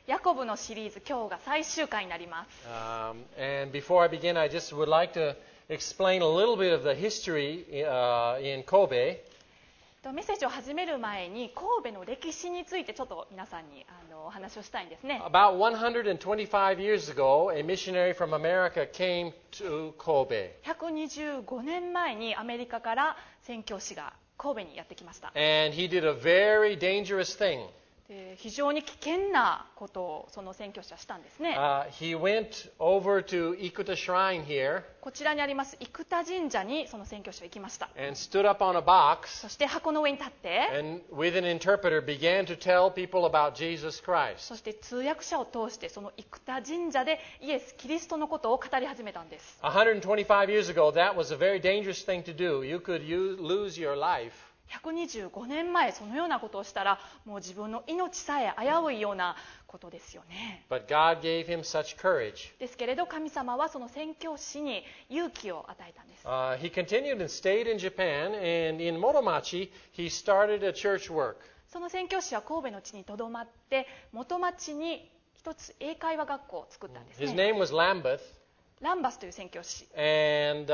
ヤコブのシリーズ、今日が最終回になります。 And before I begin, I just would like to explain a little bit of the history in Kobe. メッセージを始める前に神戸の歴史についてちょっと皆さんにお話をしたいんですね。 About 125 years ago, a missionary from America came to Kobe. 125年前にアメリカから宣教師が神戸にやってきました。 And he did a very dangerous thing. で非常に危険なことをその宣教師はしたんですね。 He went over to Ikuta Shrine here こちらにあります生田神社にその宣教師は行きました。 and stood up on a box そして箱の上に立って、 and with an interpreter began to tell people about Jesus Christ. そして通訳者を通してその生田神社でイエス・キリストのことを語り始めたんです。 125 years ago, that was a very dangerous thing to do. You could lose your life. 125年前そのようなことをしたらもう自分の命さえ危ういようなことですよね。 But God gave him such courage. ですけれど神様はその宣教師に勇気を与えたんです。 He continued and stayed in Japan, and in Motomachi, he started a church work. その宣教師は神戸の地にとどまって元町に一つ英会話学校を作ったんです His ね。 name was Lambeth, ランバスという宣教師、 and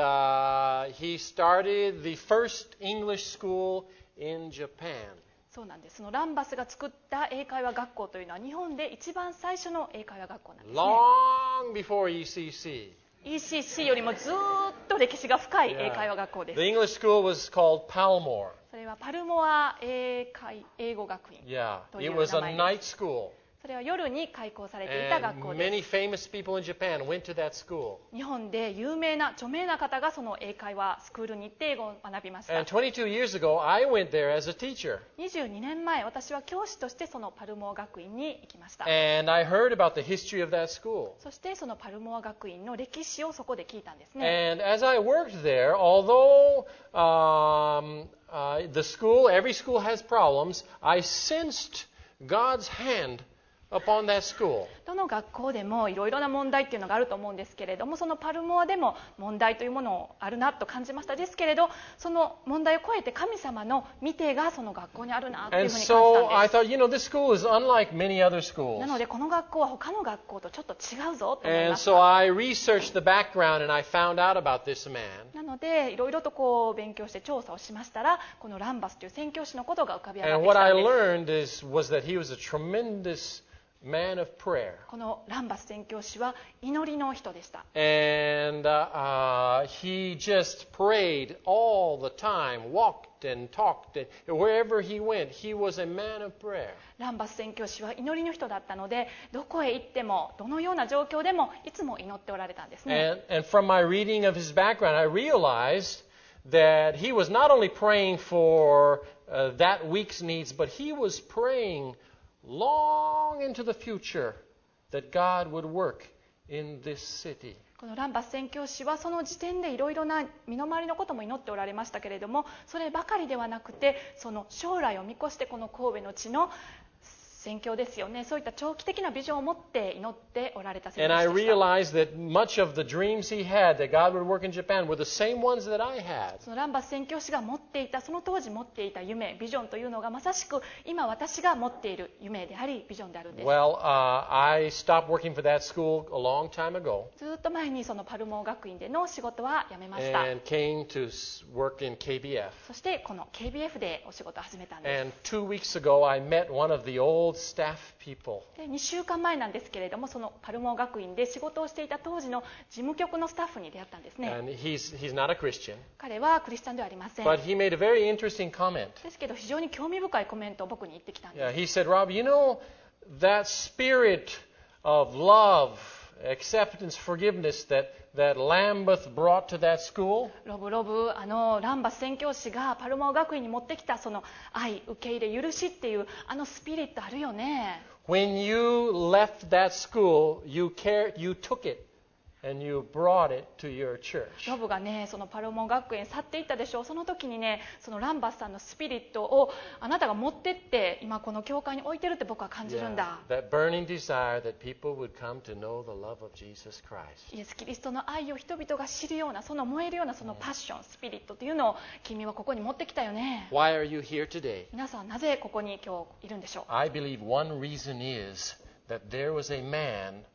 he started the first English school in Japan. そうなんです。そのランバスが作った英会話学校というのは日本で一番最初の英会話学校なんですね。 Long before ECC. ECC よりもずっと歴史が深い英会話学校です。 The English school was called Palmore. それはパルモア英語学院 Yeah, とい it う was 名 a 前で night す。 school. それは夜に開校されていた学校 And で many famous people in Japan went to that school. す。日本で有名な著名な方がその英会話スクールに行って英語を学びました。 And 22 years ago, I went there as a teacher. 22年前私は教師としてそのパルモア学院に行きました。 And I heard about the history of that school. そしてそのパルモア学院の歴史をそこで聞いたんですね。 And as I worked there, although the school, every school has problems, I sensed God's hand upon that school. どの学校でもいろいろな問題っていうのがあると思うんですけれども、そのパルモアでも問題というものあるなと感じました。ですけれどその問題を超えて神様の見てがその学校にあるなという And ふうに感じ so た I んです。 thought, this school is unlike many other schools. なのでこの学校は他の学校とちょっと違うぞと思い And まし so た。 I researched the background and I found out about this man. なのでいろいろと勉強して調査をしましたら、このランバスという宣教師のことが浮かび上がっ And てき what た I んです。 learned was that he was a tremendous man of prayer. このランバス宣教師は祈りの人でした。 And he just prayed all the time, walked and talked. And wherever he went, he was a man of prayer. ランバス宣教師は祈りの人だったので、どこへ行ってもどのような状況でもいつも祈っておられたんですね。 And from my reading of his background, I realized that he was not only praying for that week's needs, but he was praying long into the future that God would work in this city. このランバス宣教師はその時点でいろいろな身の回りのことも祈っておられましたけれども、そればかりではなくて、その将来を見越してこの神戸の地の宣教ですよね、そういった長期的なビジョンを持って祈っておられた宣 And 教 I 師でした。 realized that much of the dreams he had that God would work in Japan were the same ones that I had. そのランバス宣教師が持っていた、その当時持っていた夢、ビジョンというのがまさしく今私が持っている夢でありビジョンであるんです。 Well, I stopped working for that school a long time ago ずっと前にそのパルモー学院での仕事は辞めました。 and came to work in KBF. そしてこの KBF でお仕事を始めたんです。 And 2 weeks ago, I met one of the old staff people. で2週間前なんですけれども、そのパルモー学院で仕事をしていた当時の事務局のスタッフに出会ったんですね。 And he's not a Christian, 彼はクリスチャンではありません。 but he made a very interesting comment. ですけど非常に興味深いコメントを僕に言ってきたんです。 Yeah, he said, Rob, that spirit of love, acceptance, forgiveness that Lambeth brought to that school, ロブランバス宣教師がパルモー学院に持ってきたその愛、受け入れ、許しっていうスピリットあるよね。 when you left that school, you took it and you brought it to your church. ロブがね、そのパルモン学園去っていったでしょう。その時にね、そのランバスさんのスピリットをあなたが持ってって今この教会に置いてるって僕は感じるんだ。 That burning desire that people would come to know the love of Jesus Christ. イエス・キリストの愛を人々が知るような、その燃えるようなそのパッション、スピリットというのを君はここに持ってきたよね。 Why are you here today? 皆さんなぜここに今日いるんでしょう。 I believe one reason is that there was a man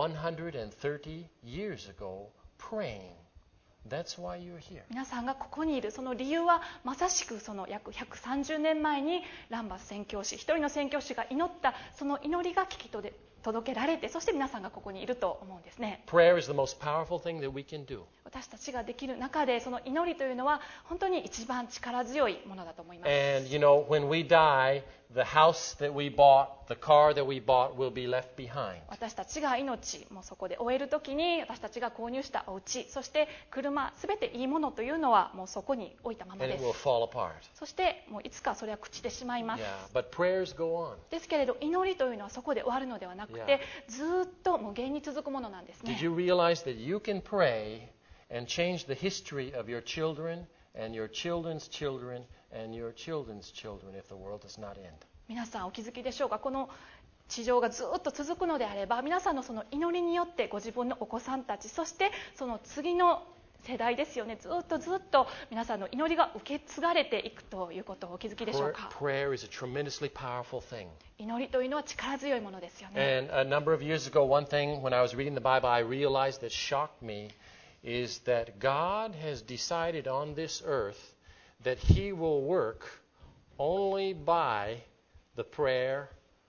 130 years ago praying. That's why you're here. 皆さんがここにいるその理由はまさしくその約130年前にランバス宣教師、一人の宣教師が祈ったその祈りが聞き届けられて、そして皆さんがここにいると思うんですね。 Prayer is the most powerful thing that we can do. 私たちができる中でその祈りというのは本当に一番力強いものだと思います。 And you know, when we die, the house that we bought, the car that we bought will be left behind. 私たちが命もそこで終えるときに私たちが購入したお家、そして車、すべていいものというのはもうそこに置いたまま And で it す。 will fall apart. そしてもういつかそれは朽ちてしまいます。 Yeah, but prayers go on. ですけれど祈りというのはそこで終わるのではなくて、ずっと無限に続くものなんですね。 Did you realize that you can pray and change the history of your children and your children's children and your children's children if the world does not end? 皆さんお気づきでしょうか。この地上がずっと続くのであれば、皆さんのその祈りによってご自分のお子さんたち、そしてその次の世代ですよね、ずっと皆さんの祈りが受け継がれていくということをお気づきでしょうか。 Prayer is a tremendously powerful thing. 祈りというのは力強いものですよね。 And a number of years ago, one thing when I was reading the Bible, I realized that shocked me is that God has decided on this earth that He will work only by the prayer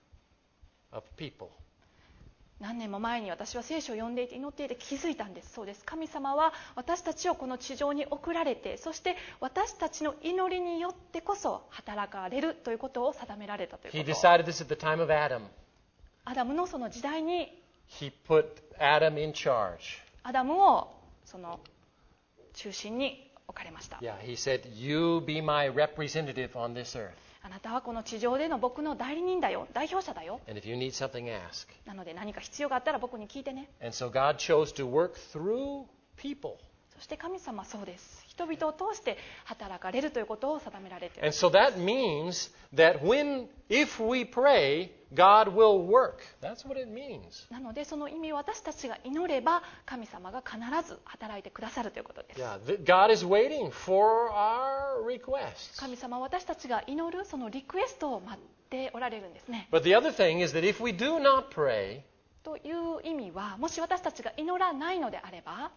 of people. 何年も前に私は聖書を読んでいて祈っていて気づいたんです。そうです。神様は私たちをこの地上に送られて、そして私たちの祈りによってこそ働かれるということを定められたというこ He と。 decided this at the time of Adam. アダムのその時代に He put Adam in charge. アダムをその中心に置かれました。 Yeah, he said, "You be my representative on this earth. あなたはこの地上での僕の代理人だよ、代表者だよ。 And if you need something, ask." なので何か必要があったら僕に聞いてね。 And so God chose to work through people. そして神様はそうです。人々を通して働かれるということを定められている。 And so that means that if we pray, God will work. That's what it means. なのでその意味を私たちが祈れば神様が必ず働いてくださるということです。 Yeah, God is waiting for our requests. 神様は私たちが祈るそのリクエストを待っておられるんですね。 But the other thing is that if we do not pray, という意味は、もし私たちが祈らないのであれば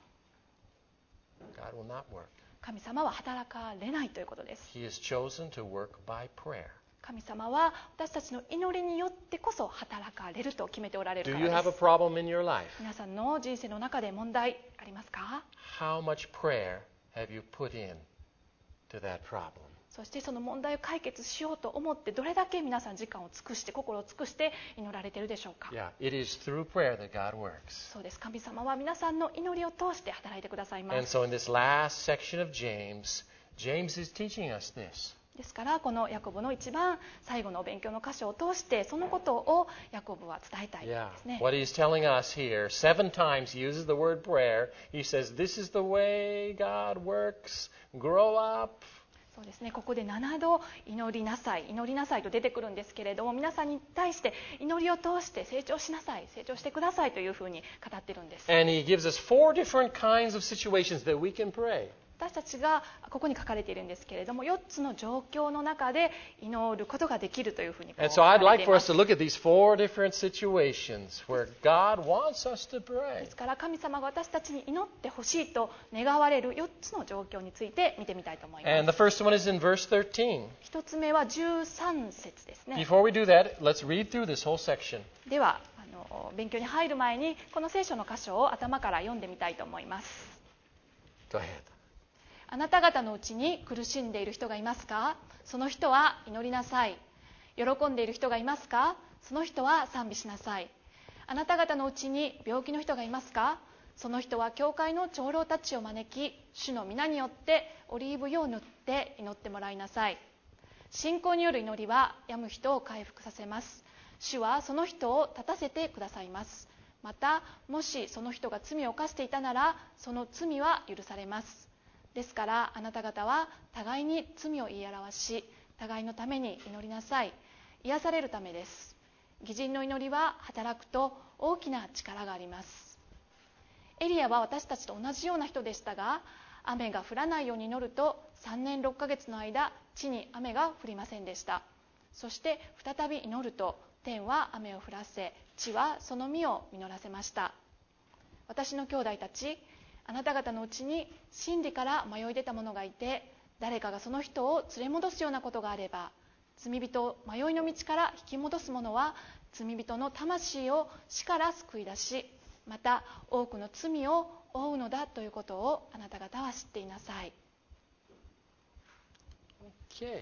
God will not work. 神様は働かれないということです。 He has chosen to work by prayer. 神様は私たちの祈りによってこそ働かれると決めておられる Do か you ら have で a す。 problem in your life? 皆さんの人生の中で問題ありますか？ How much prayer have you put in to that problem? そしてその問題を解決しようと思ってどれだけ皆さん時間を尽くして心を尽くして祈られているでしょうか？ Yeah, it is through prayer that God works. そうです。神様は皆さんの祈りを通して働いてくださいま And す。 so in this last section of James, James is teaching us this. ですからこのヤコブの一番最後のお勉強の箇所を通してそのことをヤコブは伝えたいで Yeah. すね。 What he's telling us here, 7 times he uses the word prayer. He says, this is the way God works. Grow up. そうですね。ここで7度祈りなさいと出てくるんですけれども、皆さんに対して祈りを通して成長しなさい、成長してくださいというふうに語ってるんです。 And he gives us 4 different kinds of situations that we can pray. 私たちがここに書かれているんですけれども、4つの状況の中で祈ることができるというふうにこう And 書 so か I'd れて like い for ま us す。 to look at these 4 different situations where God wants us to で pray. すから神様が私たちに祈ってほしいと願われる4つの状況について見てみたいと思いま And す。 the first one is in verse 13. 1つ目は13節ですね。 Before we do that, let's read through this whole section. では勉強に入る前にこの聖書の箇所を頭から読んでみたいと思います。 Go ahead. あなた方のうちに苦しんでいる人がいますか？その人は祈りなさい。喜んでいる人がいますか？その人は賛美しなさい。あなた方のうちに病気の人がいますか？その人は教会の長老たちを招き、主の皆によってオリーブ油を塗って祈ってもらいなさい。信仰による祈りは病む人を回復させます。主はその人を立たせてくださいます。また、もしその人が罪を犯していたなら、その罪は許されます。ですからあなた方は互いに罪を言い表し、互いのために祈りなさい。癒されるためです。義人の祈りは働くと大きな力があります。エリアは私たちと同じような人でしたが、雨が降らないように祈ると3年6ヶ月の間地に雨が降りませんでした。そして再び祈ると天は雨を降らせ、地はその実を実らせました。私の兄弟たち、あなた方のうちに真理から迷い出た者がいて、誰かがその人を連れ戻すようなことがあれば、罪人を迷いの道から引き戻す者は罪人の魂を死から救い出し、また多くの罪を負うのだということをあなた方は知っていなさい。 Okay.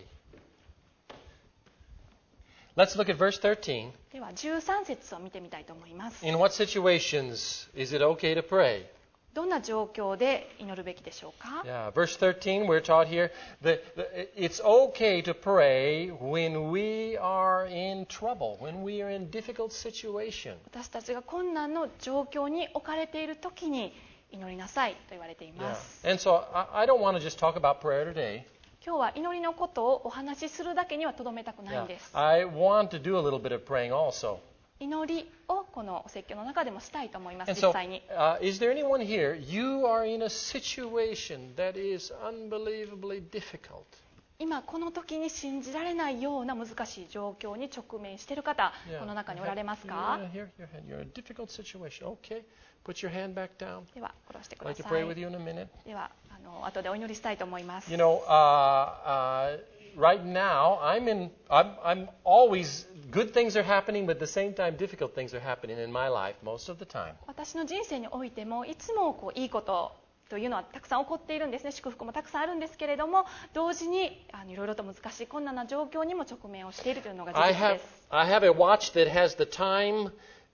Let's look at verse 13. では13節を見てみたいと思います。 In what situations is it okay to pray? どんな状況で祈るべきでしょうか。 Yeah, verse 13, we're taught here that it's okay to pray when we are in trouble, when we are in difficult situation. 私たちが困難の状況に置かれている時に祈りなさいと言われてい Yeah. ます。 And so I don't want to just talk about prayer today. 今日は祈りのことをお話しするだけにはとどめたくないん Yeah. です。 I want to do a little bit of praying also. 祈りをこのお説教の中でもしたいと思います。 And 実 so, 際に is there anyone here, you are in a situation that is unbelievably difficult? 今この時に信じられないような難しい状況に直面している方、 Yeah. この中におられますか。 Yeah, here, you're in a difficult situation. Okay, put your hand back down. では下ろしてく I'd だ like to さ pray with い。 you in a minute. では後でお祈りしたいと思います。 You know, right now I'm always good things are happening, but at the same time difficult things are happening in my life most of the time. 私の人生においてもいつもいいことというのはたくさん起こっているんですね。祝福もたくさんあるんですけれども、同時にいろいろと難しい困難な状況にも直面をしているというのが事 I 実 have です。 I have a watch that has the time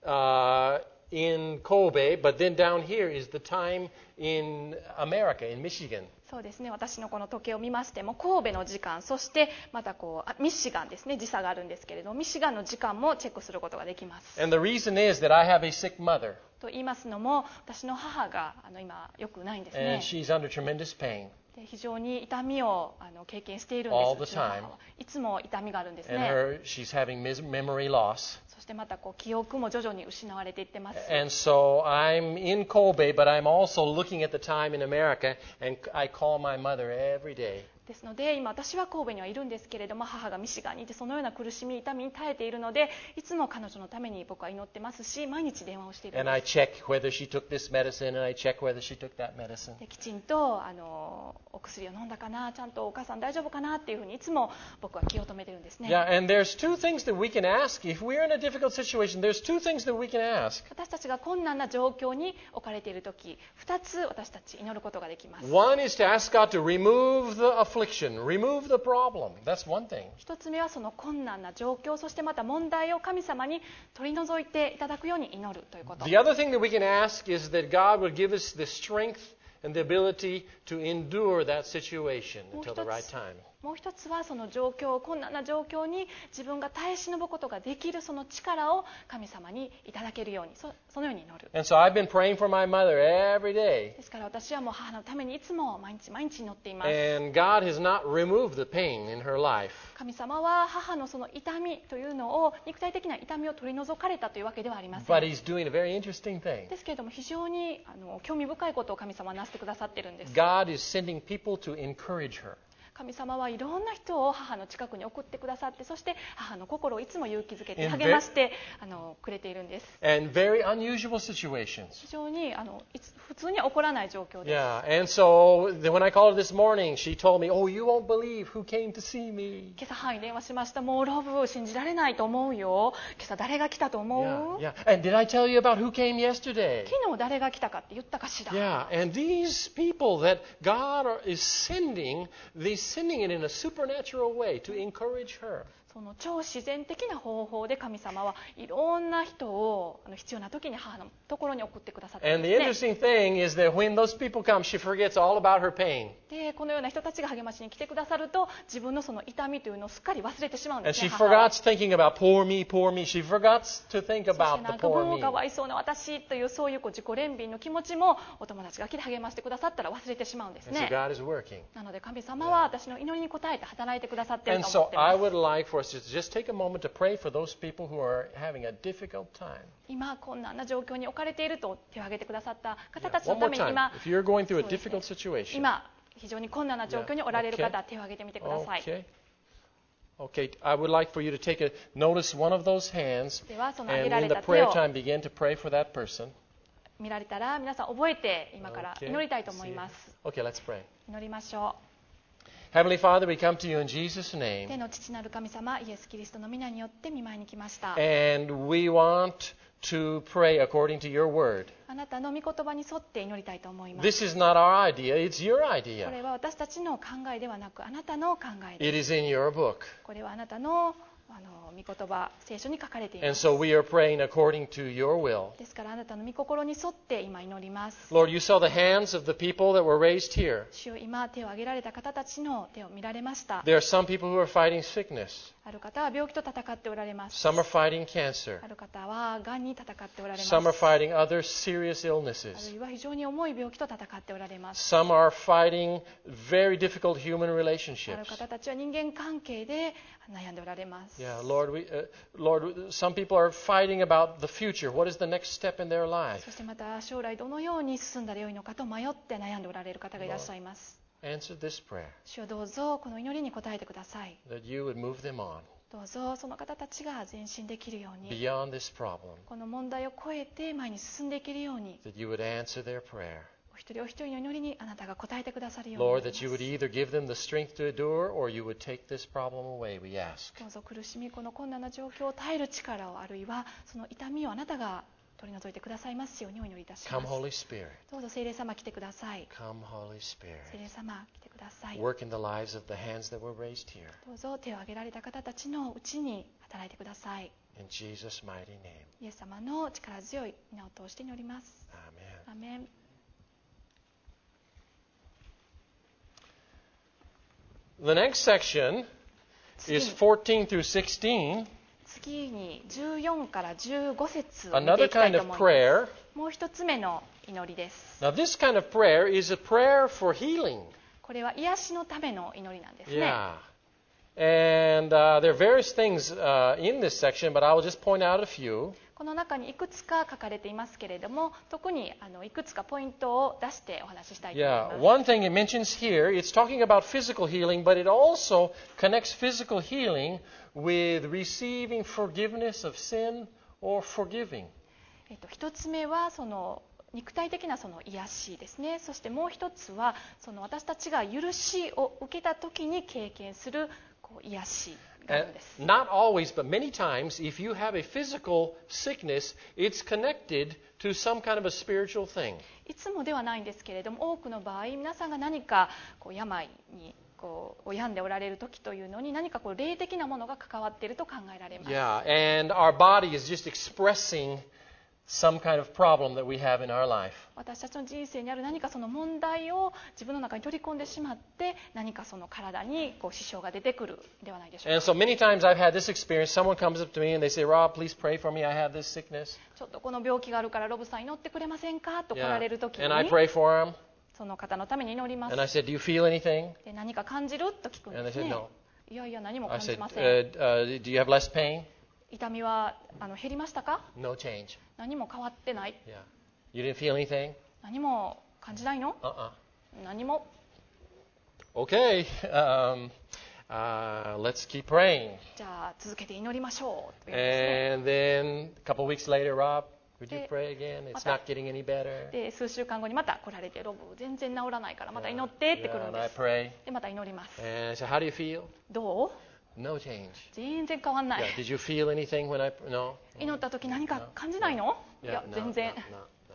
in Kobe, but then down here is the time in America, in Michigan. そうですね。私のこの時計を見ましても神戸の時間、そしてまたミシガンですね、時差があるんですけれども、ミシガンの時間もチェックすることができます。 And the reason is that I have a sick mother, と言いますのも、私の母が今よくないんですね and。she's under tremendous pain. で非常に痛みを経験しているんです。 All the うちの母は time. いつも痛みがあるんです And ね。 she's having memory loss. そしてまた記憶も徐々に失われていってます。 And so I'm in Kobe, but I'm also looking at the time in America, and I call my mother every day. ですので今私は神戸にはいるんですけれども、母がミシガンにいてそのような苦しみ痛みに耐えているので、いつも彼女のために僕は祈ってますし、毎日電話をしているん And で I す。 check whether she took this medicine, and I check whether she took that medicine. できちんとお薬を飲んだかな、ちゃんとお母さん大丈夫かなっていうふうにいつも僕は気を止めてるんですね。 Yeah, and there's two things that we can ask. If we're in a difficult situation, there's two things that we can ask. 私たちが困難な状況に置かれているとき、2つ私たち祈ることができます。 One is to ask God to remove the affliction, remove the problem. That's one thing. 1つ目はその困難な状況、そしてまた問題を神様に取り除いていただくように祈るということ。 The other thing that we can ask is that God would give us the strength and the ability to endure that situation until the right time. もう一つはその状況、困難な状況に自分が耐え忍ぶことができるその力を神様にいただけるように、そのように祈る。 And so I've been praying for my mother every day. ですから私はもう母のためにいつも毎日毎日祈っています。 And God has not removed the pain in her life. 神様は母のその痛みというのを、肉体的な痛みを取り除かれたというわけではありません。 But He's doing a very interesting thing. ですけれども非常に興味深いことを神様はなしてくださっているんです。 God is sending people to encourage her. 神様はいろんな人を母の近くに送ってくださって、そして母の心をいつも勇気づけて In 励ましてくれているんです。 And very unusual situations. 非常に普通には起こらない状況です。 Yeah, and so when I called her this morning, she told me, "Oh, you won't believe who came to see me." 今朝母に電話しました。もうロブ信じられないと思うよ。今朝誰が来たと思う？ Yeah, yeah. And did I tell you about who came yesterday? 昨日誰が来たかって言ったかしら。 Yeah, and these people that God is sending, they're sending it in a supernatural way to encourage her. その超自然的な方法で神様はいろんな人を必要な時に母のところに送ってくださっているん And the ですね。 interesting thing is that when those people come, she forgets all about her pain. でこのような人たちが励ましに来てくださると、自分のその痛みというのをすっかり忘れてしまうんで And すね。 she 母は forgets thinking about poor me, poor me. She forgets to think そして about な the んか poor もう me. かわいそうな私というそういう自己憐憫の気持ちもお友達が来て励ましてくださったら忘れてしまうんです And so ね。 God is working. なので神様は私の祈りに応えて働いてくださっている And と思っ so ていま I す。 would like for us to just take a moment to pray for those people who are having a difficult time. 今困難な状況に置かれていると手を挙げてくださった方たち One のた more めに time. 今 If you're going through a そうですね。 difficult situation. 今非常に困難な状況におられる Yeah. 方、手を挙げてみてください。 Okay. Okay, I would like for you to notice one of those hands, ではその and 挙げら in れ the た手 prayer を time begin to pray for that person. 見られたら皆さん覚えて今から Okay. 祈りたいと思います。 Okay, let's pray. 祈りましょ Heavenly Father, we come to you in Jesus' う。 name, 天の父なる神様、イエス・キリストの皆によって御前に来ました。 and we want to pray according to your word. あなたの御言葉に沿って祈りたいと思います。 This is not our idea, it's your こ idea. れは私たちの考えではなくあなたの考えです。 It is in your book. これはあなたの御言葉、聖書に書かれていま And す。 so we are praying according to your will. ですからあなたの御心に沿って今祈ります。 Lord, you saw the hands of the people that were raised here. 主よ、今手を挙げられた方たちの手を見られました。 There are some people who are fighting sickness. ある方は病気と戦っておられます。 Some are fighting cancer. ある方はがんに戦っておられます。 Some are fighting other serious あ illnesses. るいは非常に重い病気と戦っておられます。 Some are fighting very difficult human ある relationships. 方たちは人間関係で悩んでおられます。 Yeah, Lord, some people are fighting about the future. What is the next step in their そ life? してまた将来どのように進んだらよいのかと迷って悩んでおられる方がいらっしゃいます。 Answer this prayer 主よ、どうぞこの祈りに応えてください。 that you would move them on どうぞその方たちが前進できるように、 beyond this problem, この問題を超えて前に進んでいけるように、 that you would answer their prayer. お一人お一人の祈りにあなたが応えてくださるように Lord, なり that you ま would す。 either give them the strength to endure or you would take this problem away, we ask. どうぞ苦しみ、この困難な状況を耐える力を、あるいはその痛みをあなたが取り除いてくださいますようにお祈りいたしま Come, す。 Holy Spirit. どうぞ聖霊様来てください。 Come, Holy 聖 Spirit. 霊様来てください。 Work in the lives of the hands that were raised here. どうぞ手を挙げられた方たちのうちに働いてください。 In Jesus' mighty name. イエス様の力強い皆を通して祈ります。 Amen. アメン。 The next section 次 is に 14 through 16. 次に14から15節を見て Another いきたい kind と of 思います。 prayer. もう一つ目の祈りです。 Now, this kind of prayer is a prayer for healing. これは癒しのための祈りなんですね。 Yeah. And there are various things in this section, but I will just point out a few. この中にいくつか書かれていますけれども、特にいくつかポイントを出してお話ししたいと思い Yeah, ます。 one thing it mentions here, it's talking about physical healing, but it also connects physical healing with receiving forgiveness of sin or forgiving. 一つ目はその肉体的なその癒しですね。そしてもう一つはその私たちが許しを受けた時に経験する癒しがあるん And です。 not always, but many times, if you have a physical sickness, it's connected to some kind of a spiritual thing. いつもではないんですけれども、多くの場合皆さんが何か病に病んでおられる時というのに何か霊的なものが関わっていると考えられます。 Yeah, and our body is just expressing some kind of problem that we have in our life. 私たちの人生にある何かその問題を自分の中に取り込んでしまって何かその体に支障が出てくるではないでしょう And か。 so many times I've had this experience. Someone comes up to me and they say, Rob, please pray for me. I have this sickness. ちょっとこの病気があるからロブさん祈ってくれませんかと来 Yeah. られる時 And I に pray for them. その方のために祈ります。 And I said, Do you feel anything? で何か感じると聞くん And で they す said, ね。 No. いやいや何も I 感じ said, ません。 Do you have less pain? 痛みは減りましたか？ No change. 何も変わってない。 Yeah. You didn't feel anything? 何も感じないの？ Uh-uh. 何も。 Okay. Let's keep praying. じゃあ続けて祈りましょうと言うんですね。 And then a couple weeks later, Rob, would you Eh, pray again? It's mata. not getting any better. で数週間後にまた来られて、ロブ全然治らないからまた祈ってって来る Yeah, ん and I です。 pray. でまた祈ります。 And I said, How do you feel? どう？ No change. 全然変わんない。 Yeah. Did you feel anything when I... No? 祈った時何か感じないの？い Yeah, や no, 全然。 no.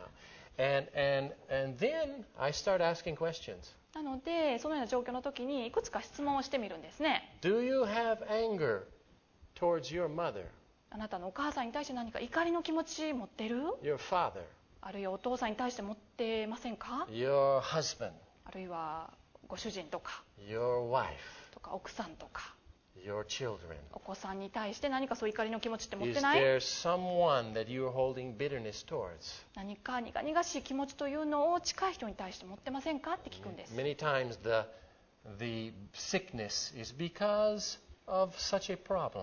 And then I start asking questions. なのでそのような状況の時にいくつか質問をしてみるんですね。 Do you have anger towards your mother, あなたのお母さんに対して何か怒りの気持ち持ってる？ your father, あるいはお父さんに対して持ってませんか？ your husband, あるいはご主人とか your wife, 奥さんとか your children? お子さんに対して何かそういう怒りの気持ちって持っ Is てない？ there someone that you are holding bitterness towards? 何か苦々しい気持ちというのを近い人に対して持ってませんかって聞くんです。 Many times the sickness is because of such a problem.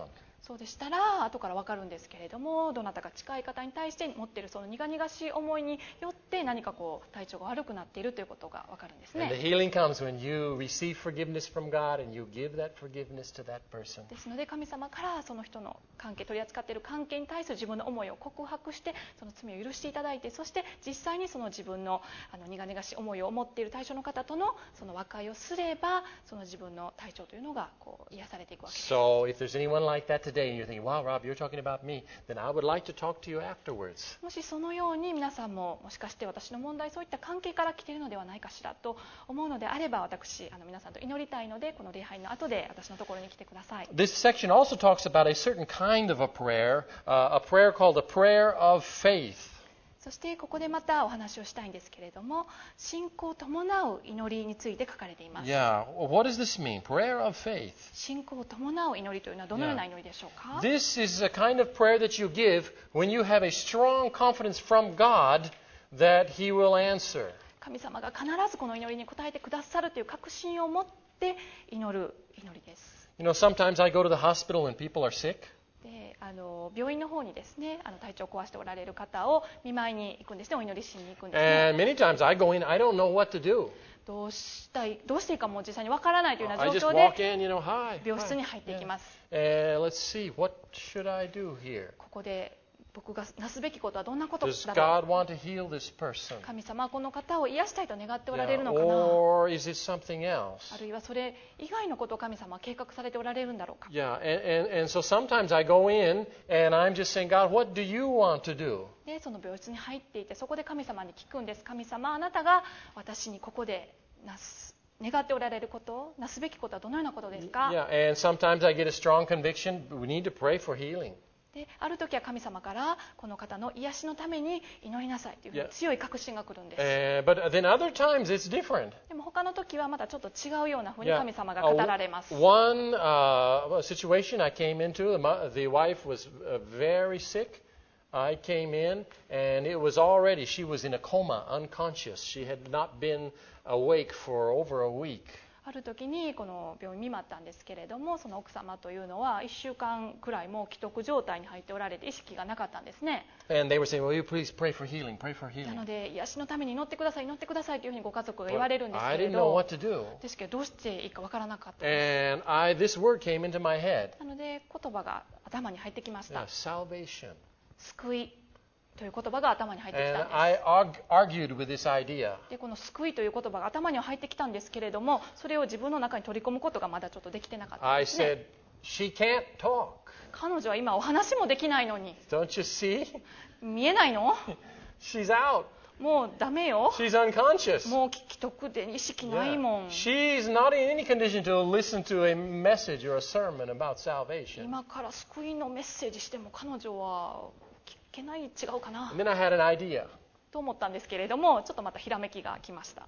そうでしたら後から分かるんですけれども、どなたか近い方に対して持っているその苦々しい思いによって何か体調が悪くなっているということが分かるんですね。 And the healing comes when you receive forgiveness from God and you give that forgiveness to that person. ですので神様からその人の関係、取り扱っている関係に対する自分の思いを告白して、その罪を許していただいて、そして実際にその自分の苦々しい思いを持っている対象の方とのその和解をすれば、その自分の体調というのが癒されていくわけです。 So if there's anyone like that today and you're thinking, wow, Rob, you're talking about me, then I would like to talk to you afterwards. もしそのように皆さんももしかして私の問題そういった関係から来ているのではないかしらと思うのであれば、私皆さんと祈りたいので、この礼拝の後で私のところに来てください。 This section also talks about a certain kind of a prayer called a prayer of faith. そしてここでまたお話をしたいんですけれども、信仰を伴う祈りについて書かれています。 Yeah, what does this mean? Prayer of faith. 信仰を伴う祈りというのはどのような祈りでしょうか？ This is a kind of prayer that you give when you have a strong confidence from God that He will answer. 神様が必ずこの祈りに応えてくださるという確信を持って祈る祈りです。 You know, sometimes I go to the hospital when people are sick. で病院の方にですね、体調を壊しておられる方を見舞いに行くんですね、お祈りしに行くんですね。 And many times I go in, I don't know what to do. どうしていいかも実際にわからないというような I 状 just 況 walk で in, hi. 病室に入っていきます。 Let's see, what should I do here? ここで僕がなすべきことはどんなことだ Does ろ God う。 want to heal this person? 神様はこの方を癒したいと願っておられる Yeah, のかな、 or is it something else? あるいはそれ以外のことを神様は計画されておられるんだろうか。 Yeah, and so sometimes I go in and I'm just saying, God, what do you want to do? でその病室に入っていて、そこで神様に聞くんです。神様、あなたが私にここで願っておられること、なすべきことはどのようなことですか？ Yeah, and sometimes I get a strong conviction, we need to pray for healing. である時は神様からこの方の癒しのために祈りなさいというふうに強い確信が来るんです。 But then other times it's different. でも他の時はまたちょっと違うようなふうに Yeah, 神様が語られます。 one situation I came into, the wife was very sick. I came in and it was already, she was in a coma, unconscious. She had not been awake for over a week. ある時にこの病院に見舞ったんですけれども、その奥様というのは1週間くらいも既得状態に入っておられて意識がなかったんですね。 And they were saying, will you please pray for healing, pray for な healing. ので癒しのために祈ってください、祈ってくださいというふうにご家族が言われるんです I けれ didn't know ど、 what to do. ですけどどうしていいかわからなかったで And this word came into my head. す。なので言葉が頭に入ってきまし Yeah, た。 salvation. 救いという言葉が頭に入ってきた And んです。 I argued with this idea. でこの救いという言葉が頭には入ってきたんですけれども、それを自分の中に取り込むことがまだちょっとできてなかったん I ですね。 said, she can't talk. 彼女は今お話もできないのに、 Don't you see? 見えないの？ She's out. もうダメよ。 She's unconscious. もう既得で意識ないもん。 She's not in any condition to listen to a message or a sermon about salvation. 今から救いのメッセージしても彼女は聞けない、違うかな And then I had an idea. と思ったんですけれども、ちょっとまたひらめきが来ました。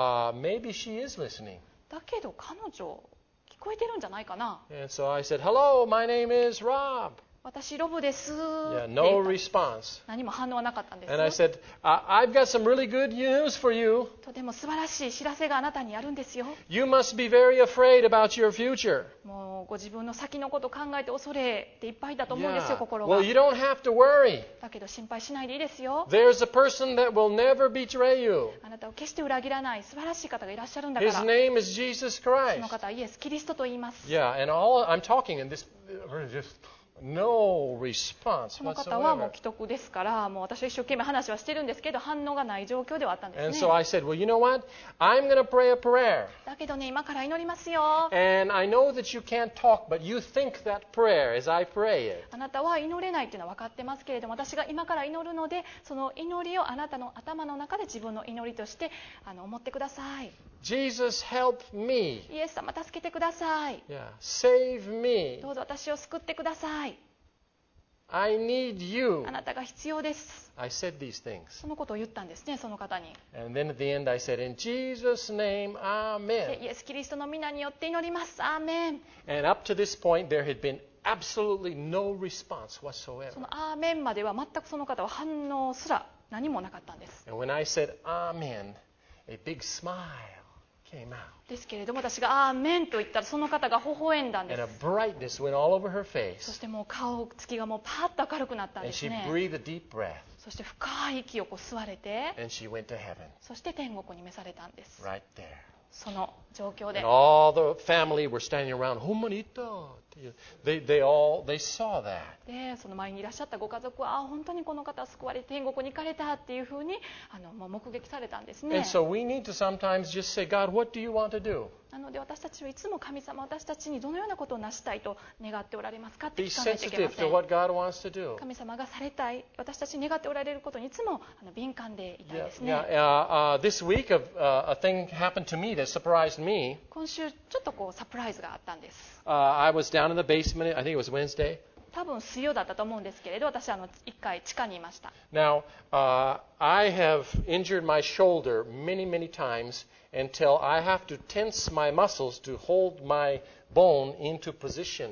Maybe she is listening. だけど彼女聞こえてるんじゃないかな。 And so I said, hello, my name is Rob. 私ロブです。 Yeah, って no 言った response. 何も反応はなかったんです。 And I said, I've got some really good news for you. とても素晴らしい知らせがあなたにあるんですよ。 You must be very afraid about your future. もうご自分の先のことを考えて恐れていっぱいだと思うんですよ、 Yeah. 心が。 Well, you don't have to worry. だけど心配しないでいいですよ。 There's a person that will never betray you. あなたを決して裏切らない素晴らしい方がいらっしゃるんだか His ら。 name is Jesus その Christ. 方はイエス・キリストと言います。 Yeah, and all I'm talking in this, just no response その方はもう whatsoever. 既得ですから、もう私は一生懸命話はしてるんですけど反応がない状況ではあったんで And す so ね。 I said, well, you know what? I'm going to pray a prayer. だけどね、今から祈りますよ。 And I know that you can't talk, but you think that prayer as I pray it. あなたは祈れないっていうのは分かってますけれども、私が今から祈るので、その祈りをあなたの頭の中で自分の祈りとして思ってください。 Jesus, help me. イエス様助けてください。 Yeah, save me. どうぞ私を救ってください。 I need you. あなたが必要です。 I said these things. そのことを言ったんですね、その方に。 And then at the end I said, in Jesus' name, で amen. イエス・キリストの皆によって祈ります。アーメン。 And up to this point, there had been absolutely no response そ whatsoever. のアーメンまでは全くその方は反応すら何もなかったんです。 And when I said amen, a big smile came out. ですけれども、私がアーメンと言ったらその方が微笑んだんで And a す。 brightness went all over her そ face. してもう顔つきがもうパーッと明るくなったん And です she ね。 breathed a deep breath. そして深い息をこう吸われて、 And she went to heaven そして天国に召されたんです。 right there. その状況で And all the family were standing around. Homanita. They saw that. で、その前にいらっしゃったご家族は、本当にこの方は救われて天国に行かれたっていうふうにもう目撃されたんですね。 And so we need to sometimes just say, God, what do you want to do? なので私たちはいつも神様、私たちにどのようなことを成したいと願っておられますかって Be 聞かないといけま sensitive せ to ん。 what God wants to do. 神様がされたい、私たちに願っておられることにいつも敏感でいたい Yeah, ですね。 This week, a thing happened to me that surprised me. 今週ちょっとこうサプライズがあったんです。 I was down in the basement. I think it was Wednesday. 多分水曜だったと思うんですけれど、私一回地下にいました。 Now, I have injured my shoulder many, many times until I have to tense my muscles to hold my bone into position.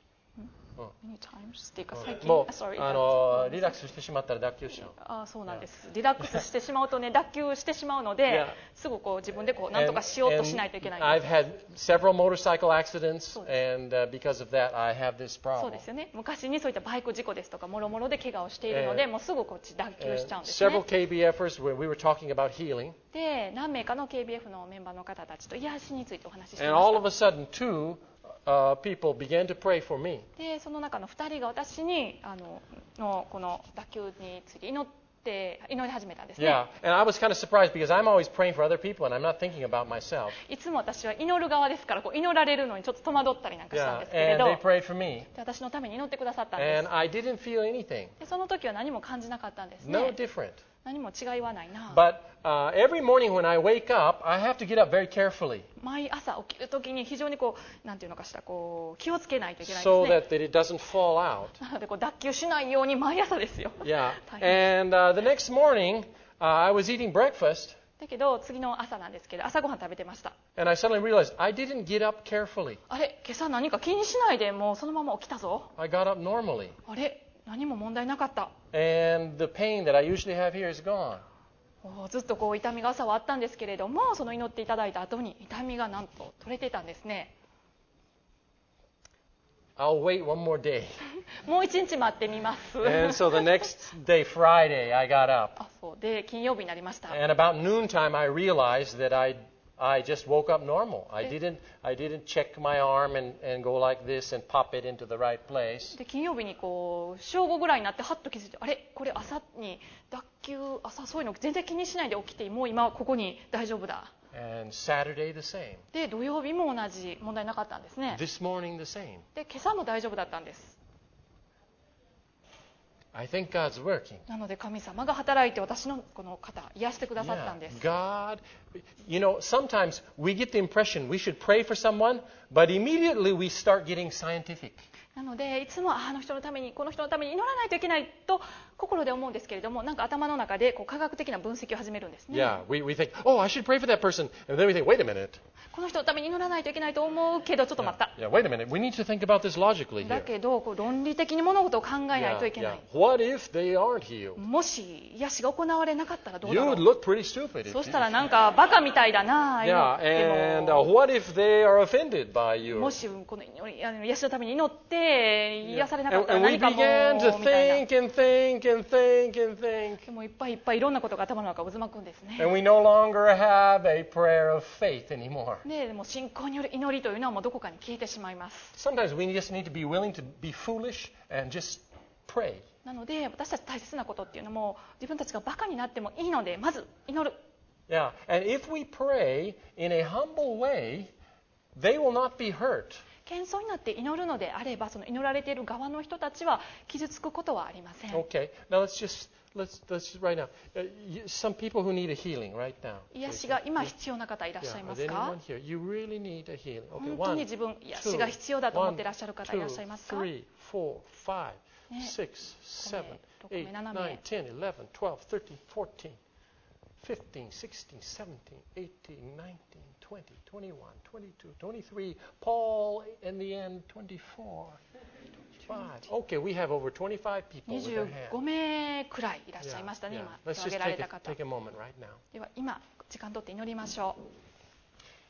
Many times っていうか最近、 もう sorry リラックスしてしまったら脱臼しちゃう。 そうなんです。リラックスしてしまうとね、脱臼してしまうので、 Yeah. すぐこう自分でこう何とかしようとしないといけないん I've です。 had several motorcycle accidents, そうで and because of that, I have this そう problem. ですよね。昔にそういったバイク事故ですとかもろもろで怪我をしているので、もうすぐこっち脱臼しちゃうんですね。 Several KBFers, when we were talking about healing, で、何名かの KBF のメンバーの方たちと癒しについてお話しして and ま all し of a sudden, two people began to pray for me. た。で、その中の2人が私にこの脱臼について祈り始めたんですね。 Yeah, and I was kind of surprised because I'm always praying for other people and I'm not thinking about myself. いつも私は祈る側ですから、こう祈られるのにちょっと戸惑ったりなんかしたん Yeah, ですけれ and ど、 they prayed for me, で私のために祈ってくださったんです。 and I didn't feel anything. でその時は何も感じなかったんです No ね。 different. 何も違いはないな。 But every morning when I wake up, I have to get up very carefully 毎朝起きる時に非常にこうなんていうのかしら、こう気をつけないといけないん so ですね。 that it doesn't fall out. なのでこう脱臼しないように毎朝ですよ。 Yeah, 大変 and the next morning, I was eating breakfast, だけど次の朝なんですけど、朝ごはん食べてました。 and I suddenly realized I didn't get up carefully. あれ、今朝何か気にしないでもうそのまま起きたぞ。 I got up normally, あれ、何も問題なかった。 and the pain that I usually have here is gone. ずっとこう痛みが朝はあったんですけれども、その祈っていただいた後に痛みがなんと取れてたんですね。 I'll wait one more day. もう一日待ってみます。 And so the next day, Friday, I got up. あ、そうで金曜日になりました。 And about noontime, I realized that I just woke up normal. I didn't check my arm and go like this and pop it into the right place. で金曜日にこう正午ぐらいになってハッと気づいて、あれこれ朝に脱臼、朝そういうの全然気にしないで起きて、もう今ここに大丈夫だ。 And Saturday, the same. で土曜日も同じ、問題なかったんですね。 This morning, the same. で今朝も大丈夫だったんです。 I think God's working. なので神様が働いて私のこの方癒してくださったん Yeah, です。 God, sometimes we get the impression we should pray for someone, but immediately we start getting scientific. なのでいつもあの人のためにこの人のために祈らないといけないと心で思うんですけれども、なんか頭の中でこう科学的な分析を始めるんですね。 Yeah, we think, oh, I should pray for that person. And then we think, wait a minute. この人のために祈らないといけないと思うけど、ちょっと待った。 Yeah, wait a minute. We need to think about this logically だ here. けどこう論理的に物事を考えないといけない。 What if they aren't healed? もし癒しが行われなかったらどう You だろ would う。 look pretty stupid. If そ you, したらなんかバカみたいだな。 yeah, で and も what if they are offended by you? もしこの癒しのために祈って癒されなかったら And we 何かも began to みたいな。 think and think and think and think. でもいっぱいいっぱいいろんなことが頭の中を渦巻くんですね。 And we no longer have a prayer of faith anymore. でも信仰による祈りというのはもうどこかに消えてしまいます。 Sometimes we just need to be willing to be foolish and just pray. なので私たち大切なことっていうのも、自分たちがバカになってもいいのでまず祈る。 Yeah, and if we pray in a humble way, they will not be hurt. 謙遜になって祈るのであれば、その祈られている側の人たちは傷つくことはありません。 Okay, now let's right now. Some people who need a healing right now. 癒しが今必要な方いらっしゃい Yeah, ま is すか anyone？here? You really need a healing. Okay, 本当に one, 自分癒しが必要だと思っていらっしゃる方いらっしゃいますか？ 2, 3, 4, 5, ね、 6, 7, 8, 9, 10, 11, 12, 13, 14, 15, 16, 17, 18, 19, 20, 21, 22, 23. Paul, in the end, 24, 25. Okay, we have over 25 people with their hands. 25名くらいいらっしゃいましたね、今手 Let's を挙 just げられた方。 take a moment right now. では今時間取って祈りましょう。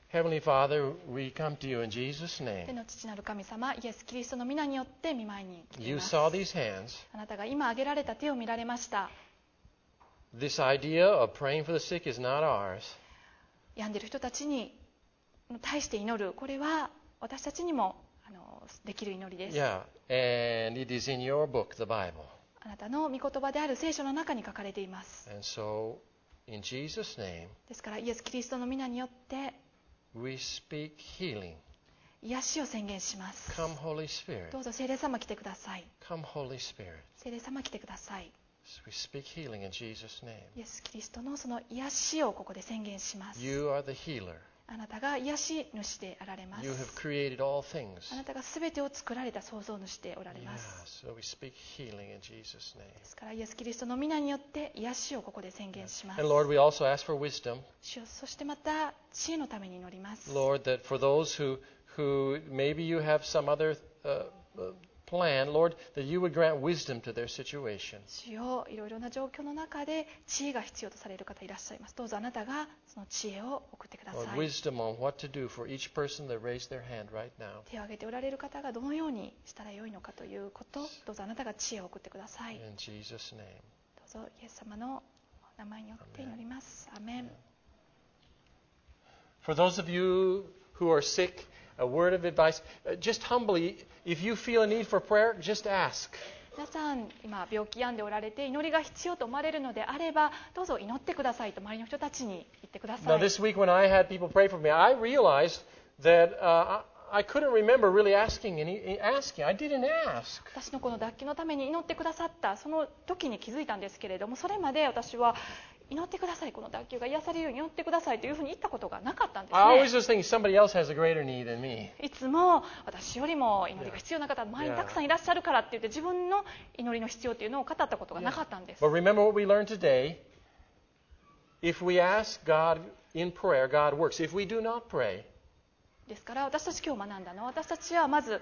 Heavenly Father, we come to you in Jesus' 天 name. の父なる神様、イエス・キリストの皆によって御前に来てい You ます。 saw these hands. あなたが今挙げられた手を見られました。 This idea of praying for the sick is not ours. 病んでいる人たちに対して祈る、これは私たちにもできる祈りです。 Yeah, and it is in your book, the Bible. あなたの御言葉である聖書の中に書かれています。 And so, in Jesus' name, ですからイエス・キリストの皆によって we speak healing. 癒しを宣言します。 Come, Holy Spirit. どうぞ聖霊様来てください。 Come, Holy Spirit. 聖霊様来てください。 We speak healing in Jesus' name. イエス・キリストのその癒しをここで宣言します。 You are the healer. あなたが癒し主であられま You have す。 created all things. あなたがすべてを作られた創造主でおられます。 So we speak healing in Jesus' name. ですからイエス・キリストの皆によって癒しをここで宣言します。 And Lord, we also ask for wisdom. 主よ、そしてまた知恵のために祈ります。 Lord, that for those who maybe you have some other plan, Lord, that you would grant wisdom to their situation. 主よ、いろいろな状況の中で知恵が必要とされる方いらっしゃいます。どうぞあなたがその知恵を送ってくださ Lord, い。 wisdom on what to do for each person that raised their hand right now. 手を挙げておられる方がどのようにしたらよいのかということ、どうぞあなたが知恵を送ってください。 In Jesus' name. どうぞイエス様の名前によって祈ります。アメン。 For those of you who are sick, a word of advice, just humbly, if you feel a need for prayer, just ask. 皆さん今病気病んでおられて祈りが必要と思われるのであれば、どうぞ祈ってくださいと周りの人たちに言ってくださ Now, い。 this week when I had people pray for me, I realized that I couldn't remember really asking. I didn't ask. 私のこの脱臼のために祈ってくださったその時に気づいたんですけれども、それまで私は祈ってください、この脱臼が癒されるように祈ってくださいというふうに言ったことがなかったんです I always ね。 just think somebody else has a greater need than me. いつも私よりも祈りが必要な方周りにたくさんいらっしゃるからって言って自分の祈りの必要というのを語ったことがなかったんです。 But remember what we learned today. If we ask God in prayer, God works. If we do not pray, ですから私たち今日学んだのは、私たちはまず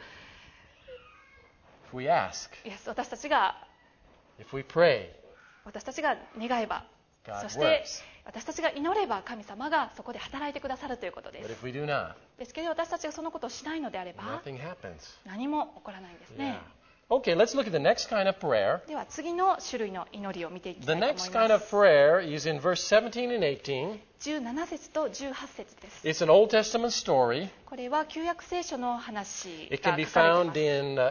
if we ask, 私たちが if we pray, 願えば、 God そし works. て私たちが祈れば神様がそこで働いてくださるということで But す。 if we do not, ですけど私たちがそのことをしないのであれば nothing happens. 何も起こらないんですね。 Okay, let's look at the next kind of prayer. では次の種類の祈りを見ていき The たいと思い next kind ま of す。 prayer is in verse 17 and 18. 17節と18節です。 It's an Old Testament story. これは旧約聖書の話 It が can be 書かれていま found す。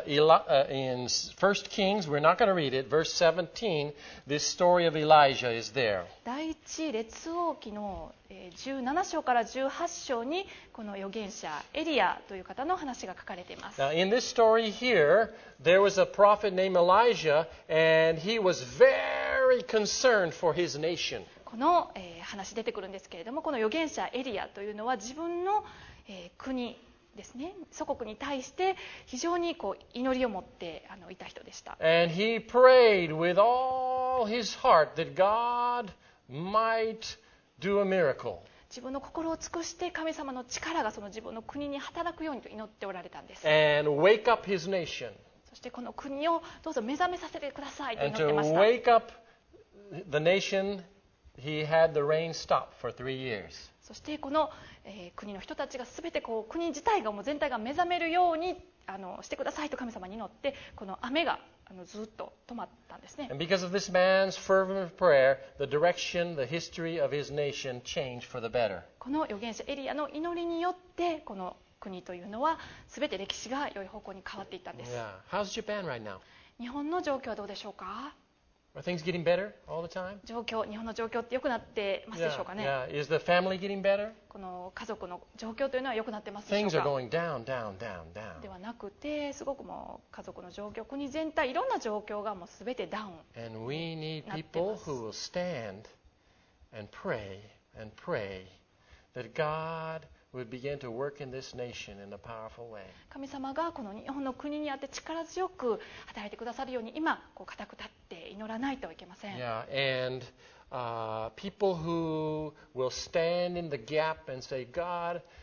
in 1 Kings. We're not going to read it. Verse 17, this story of Elijah is there. 第一列王記の17章から18章にこの預言者エリアという方の話が書かれています。 Now, in this story here, there was a prophet named Elijah, and he was very concerned for his nation. この話出てくるんですけれども、この預言者エリアというのは自分の国ですね、祖国に対して非常に祈りを持っていた人でした。 And he prayed with all his heart that God might do a miracle. 自分の心を尽くして神様の力がその自分の国に働くようにと祈っておられたんです。 And wake up his nation. そしてこの国をどうぞ目覚めさせてくださいと祈 And って to ました。 wake up the nation, he had the rain stop for 3 years. そしてこの、国の人たちが全て国自体がもう全体が目覚めるようにしてくださいと神様に祈って、この雨がずっと止まったんですね。 And because of this man's fervent prayer, the direction, the history of his nation changed for the better. この預言者エリアの祈りによってこの国というのは全て歴史が良い方向に変わっていったんです。 Yeah. How's Japan right now? 日本の状況はどうでしょうか？ Are things getting better all the time? 日本の状況って良くなってますでしょうかね。 Yeah. Is the family getting better? この家族の状況というのは良くなってますで Things しょ are うか？ going down, down, down, down. ではなくて、すごくもう家族の状況、国全体いろんな状況がもう全てダウン。 And we need people who will stand and pray that God would begin to work in this nation in a powerful way. 神様がこの日本の国にあって力強く働いてくださるように今固く立って祈らないといけません。 Yeah, and people who will stand in the gap and say, God,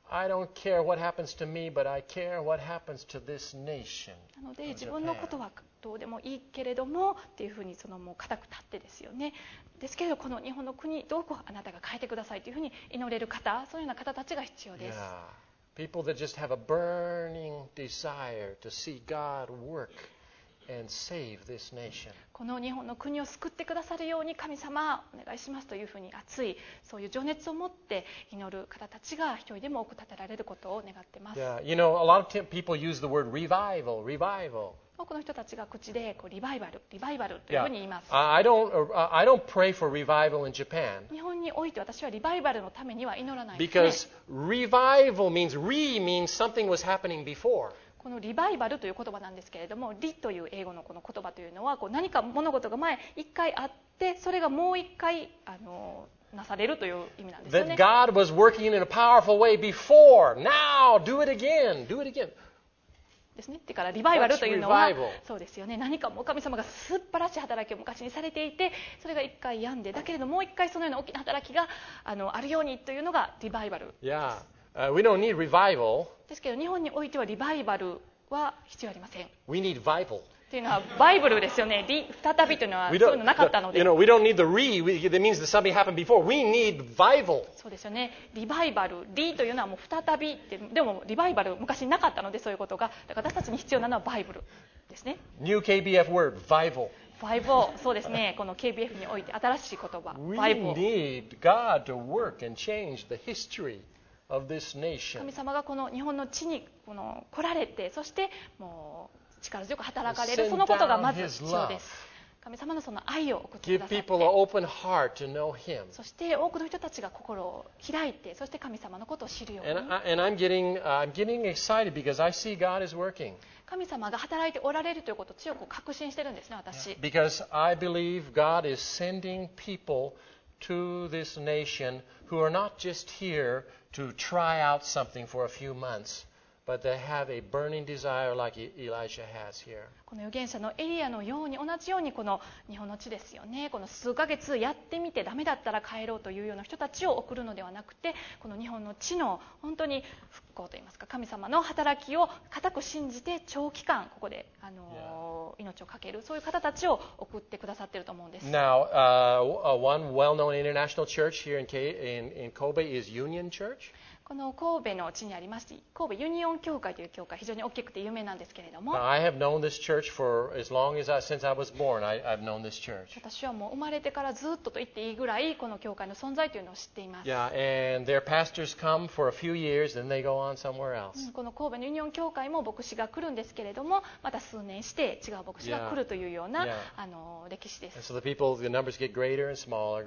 I don't care what happens to me, but I care what happens to this nation. なので自分のことはどうでもいいけれどもっていうふうにもう固く立ってですよね。ですけれどこの日本の国どうかあなたが変えてくださいというふうに祈れる方、そういうような方たちが必要です。 People that just have a burning desire to see God work and save this nation. この日本の国を救ってくださるように神様お願いしますというふうに熱いそういう情熱を持って祈る方たちが一人でも多く立てられることを願っています。 Yeah, you know, a lot of people use the word revival, revival. 多くの人たちが口でリバイバル、リバイバルというふうに言います。 I don't pray for revival in Japan. 日本において私はリバイバルのためには祈らないですね。 Because revival means something was happening before. このリバイバルという言葉なんですけれども、リという英語のこの言葉というのは何か物事が前一回あってそれがもう一回なされるという意味なんですよね。 That God was working in a powerful way before. Now do it again. Do it again. ですね。だからリバイバルというのはそうですよね。何かもう神様が素晴らしい働きを昔にされていてそれが一回病んでだけれどもう一回そのような大きな働きがあるようにというのがリバイバルです。 Yeah. We don't need revival. ですけど日本においてはリバイバルは必要ありません。 We need vital. というのはバイブルですよね。再びというのはそういうのなかったので。 we don't need the that means that something happened before. We need vital. そうですよね。リバイバル、リというのはもう再びってでもリバイバル昔なかったのでそういうことがだから私たちに必要なのはバイブルですね。 New KBF word, vital. バイブル、そうですね。この KBF において新しい言葉、 We バイブル。 need God to work and change the history of this nation. 神様がこの日本の地に来られてそしてもう力強く働かれるそのことがまず必要です。神様のその愛を送ってくださって Give people an open heart to know Him. そして多くの人たちが心を開いてそして神様のことを知るように And I'm getting excited because I see God is working. 神様が働いておられるということを強く確信してるんですね、私。 Because I believe God is sending people to this nation who are not just here to try out something for a few months, but they have a burning desire like Elijah has here. この預言者のエリアのように同じようにこの日本の地ですよね。この数ヶ月やってみてダメだったら帰ろうというような人たちを送るのではなくてこの日本の地の本当に復興といいますか神様の働きを固く信じて長期間ここで命を懸けるそういう方たちを送ってくださっていると思うんです。 Now, one well-known international church here in Kobe is Union Church. この神戸の地にありまして神戸ユニオン教会という教会非常に大きくて有名なんですけれども Now, I have known this church for as long as since I was born. I've known this church. 私はもう生まれてからずっとと言っていいぐらいこの教会の存在というのを知っています。 Yeah, and their pastors come for a few years, then they go on somewhere else. この神戸のユニオン教会も牧師が来るんですけれどもまた数年して違う牧師が来るというような、歴史です。 And so the numbers get greater and smaller,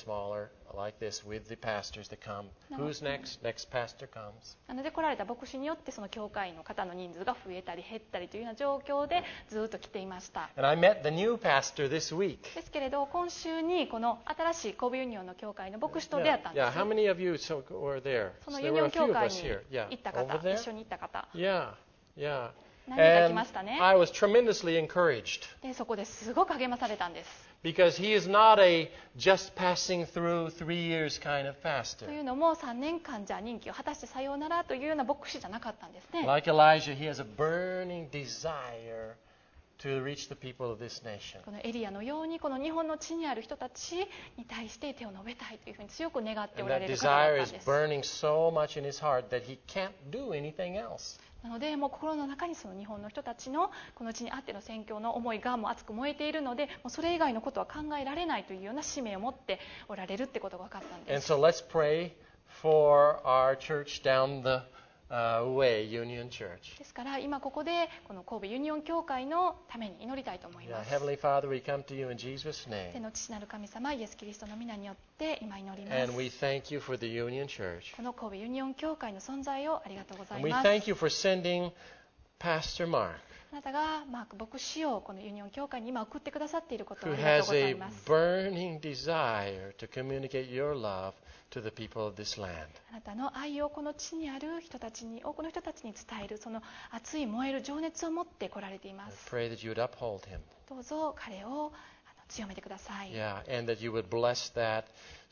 like this with the pastors that come. Who's next? Next pastor comes. なので来られた牧師によってその教会の方の人数が増えたり減ったりというような状況でずっと来ていました。 And I met the new pastor this week. ですけれど今週にこの新しい神戸ユニオンの教会の牧師と出会ったんです。 Yeah, how many of you were there? その So ユ there ニ were オ a ン few 教 of 会 us に here. Yeah, 行った方、 over there. 一緒に行った方、 Yeah, yeah. 何人か来ましたね。 I was tremendously encouraged でそこですごく励まされたんです。 because he is not a just passing through 3 years kind of と pastor. いうのも3年間じゃ任期を果たしてさようならというような牧師じゃなかったんですね。 Like Elijah, he has a burning desire to reach the people of this nation. このエリアのようにこの日本の地にある人たちに対して手を述べたいというふうに強く願ってお And ら that れる方だっ desire たん is です。 burning so much in his heart that he can't do anything else. なのでもう心の中にその日本の人たちのこの地にあっての宣教の思いがもう熱く燃えているのでもうそれ以外のことは考えられないというような使命を持っておられるってことが分かったんで And す。 so let's pray for our church down the way, Union Church. ですから今ここでこの神戸ユニオン教会のために祈りたいと思い Yeah, ます。 Heavenly Father, we come to you in Jesus' 天 name. の父なる神様イエス・キリストの皆によって今祈ります。 And we thank you for the Union Church. この神戸ユニオン教会の存在をありがとうござい And we ます。 thank you for sending Pastor Mark, あなたがマーク牧師をこのユニオン教会に今送ってくださっていることを who ありがとう has ござ a います。 burning desire to communicate your love to the people of this land. あなたの愛をこの地にある人たちに多くの人たちに伝えるその熱い燃える情熱を持って来られていま I す。 pray that you would uphold him. どうぞ彼を強めてください。 Yeah, and that you would bless that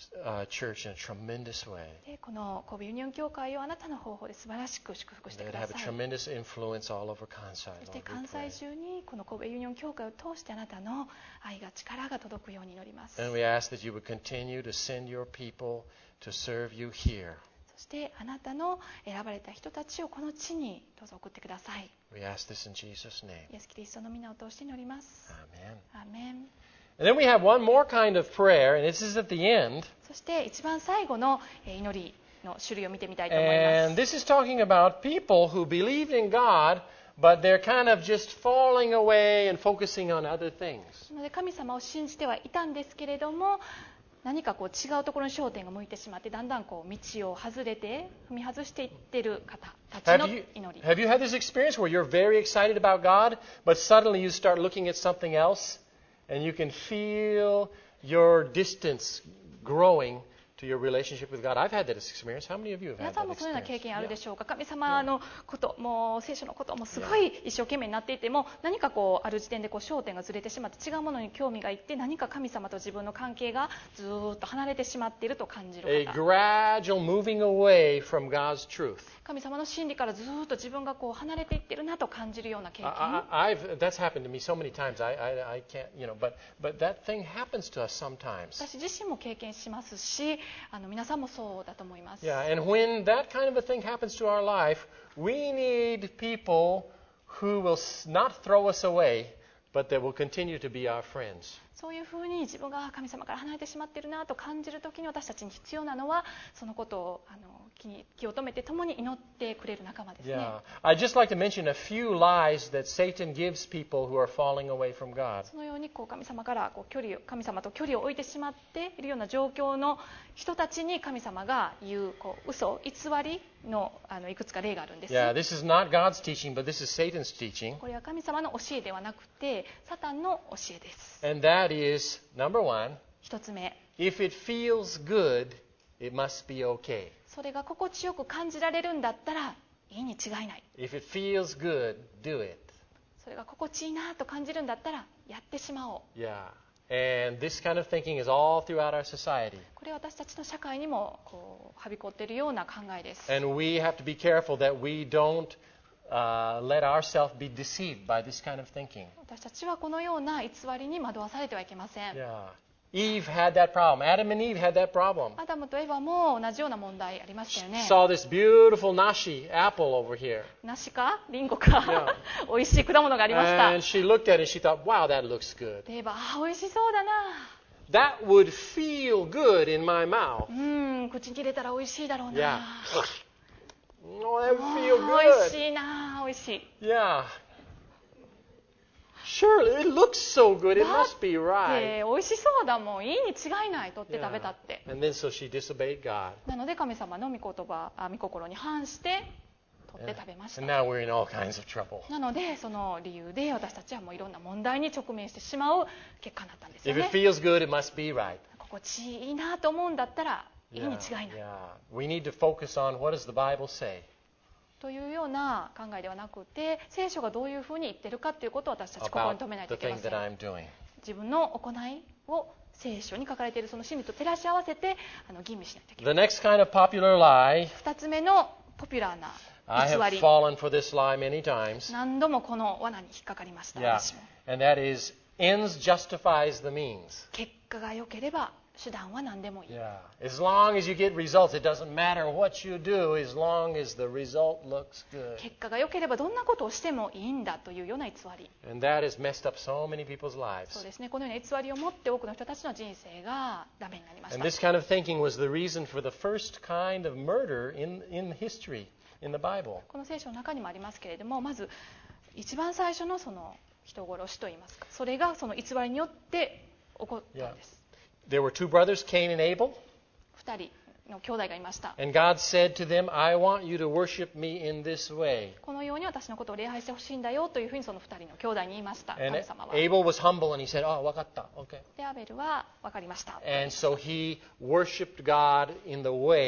church in a tremendous way. でこの神戸ユニオン教会をあなたの方法で素晴らしく祝福して That く it だ have a さい。 tremendous influence all over Kansai. そして Lord, we 関 pray. 西中にこの神戸ユニオン教会を通してあなたの愛が力が届くように祈ります。 And we ask that you would continue to send your people to serve you here. そしてあなたの選ばれた人たちをこの地にどうぞ送ってください。 We ask this in Jesus' name. イエス・キリストの皆を通して祈ります。 Amen. アーメン。 And then we have one more kind of prayer, and this is at the end. そして一番最後の祈りの種類を見てみたいと思います。 And this is talking about people who believed in God, but they're kind of just falling away and focusing on other things. なので神様を信じてはいたんですけれども、何かこう違うところに焦点が向いてしまって、だんだんこう道を外れて踏み外していっている方たちの Have 祈り。 you had this experience where you're very excited about God, but suddenly you start looking at something else, and you can feel your distance growing to your relationship with God? I've had that experience. How many of you have 皆 had さん that もそのような経 experience? 験あるでしょうか。神様のこともう聖書のこともすごい一生懸命になっていても、何かこうある時点でこう焦点がずれてしまって違うものに興味がいって、何か神様と自分の関係がずーっと離れてしまっていると感じる A 方、 gradual moving away from God's truth. 神様の真理からずーっと自分がこう離れていってるなと感じるような経験、 That's happened to me so many times. I can't, but that thing happens to us sometimes. 私自身も経験しますし、皆さんもそうだと思います。 Yeah, and when that kind of a thing happens to our life, we need people who will not throw us away, but that will continue to be our friends. そういうふうに自分が神様から離れてしまっているなと感じるときに、私たちに必要なのはそのことを気を止めて共に祈ってくれる仲間ですね。 Yeah, I'd just like to mention a few lies that Satan gives people who are falling away from God. そのようにこう神様からこう神様と距離を置いてしまっているような状況の人たちに神様が言う嘘、偽りのいくつか例があるんです。 Yeah, this is not God's teaching, but this is Satan's teaching. これは神様の教えではなくてサタンの教えです。 And that is, number one, 一つ目、 if it feels good, it must be okay. それが心地よく感じられるんだったらいいに違いない。 If it feels good, do it. それが心地いいなと感じるんだったらやってしまおう。 Yeah. And this kind of thinking is all throughout our society. これは私たちの社会にもはびこっているような考えです。 And we have to be careful that we don't let ourselves be deceived by this kind of thinking. 私たちはこのような偽りに惑わされてはいけません。 Yeah. Eve had that problem. Adam and Eve had that problem. アダムとエヴァも同じような問題ありましたよね。 Saw this beautiful nashi apple over here. 梨かリンゴか美味しい果物がありました。 And she looked at it and she thought, wow, that looks good. でエヴァ、美味しそうだな。 That would feel good in my mouth. 口に入れたら美味しいだろう Yeah. な。 Oh, that would feel 美味 good. しいな、美味しい。 Yeah. Surely, it looks so good. It must be right. 美味しそうだもん。いいに違いない。取って食べたって。 And then so she disobeyed God. なので神様の御心に反して取って食べました。 And now we're in all kinds of trouble. なのでその理由で私たちはもういろんな問題に直面してしまう結果になったんですよ If ね。 it feels good, it must be right. 心地いいなと思うんだったらいいに違いない。 Yeah. We need to focus on what does the Bible say. というような考えではなくて、聖書がどういうふうに言ってるかということを私たち心に About 留めないと the いけま thing せ that ん。 I'm doing. 自分の行いを聖書に書かれているその真理と照らし合わせて吟味しないといけ The ない。 next kind of popular lie, 2つ目のポピュラーな I 偽 have り。 fallen for this lie many times. 何度もこの罠に引っかかりました。 Yeah. 私も。 And that is, ends justifies the means. 結果が良ければ手段は何でもいい。 Yeah. As long as you get results, it doesn't matter what you do as long as the result looks good. 結果が良ければどんなことをしてもいいんだというような偽り。 And that has messed up so many people's そう lives. ですね。このような偽りを持って多くの人たちの人生がダメになりまし And た。 this kind of thinking was the reason for the first kind of murder in history, in the Bible. この聖書の中にもありますけれども、まず一番最初のその人殺しといいますか、それがその偽りによって起こったんです。 There were two brothers, Cain and Abel. 2人の兄弟がいました。 And God said to them, I want you to worship me in this way. このように私のことを礼拝してほしいんだよというふうにその2人の兄弟に言いました。 And 神様は。 Abel was humble and he said, oh, wakatta, okay. でアベルは分かりました。 And so he worshiped God in the way